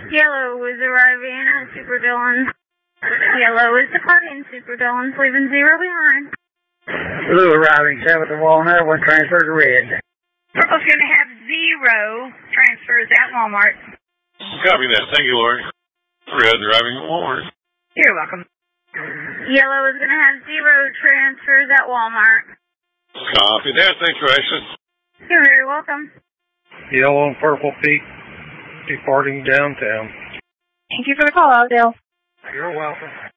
Yellow is arriving at Super Dillon. Yellow is departing Super Dillon, leaving 0 behind. Blue arriving south of Walnut, 1 transfer to red. Purple's going to have 0 transfers at Walmart. Copy that. Thank you, Lori. Red arriving at Walmart. You're welcome. Yellow is going to have 0 transfers at Walmart. Copy that. Thanks, Raisa. You're very welcome. Yellow and Purple Peak departing downtown. Thank you for the call, Dale. You're welcome.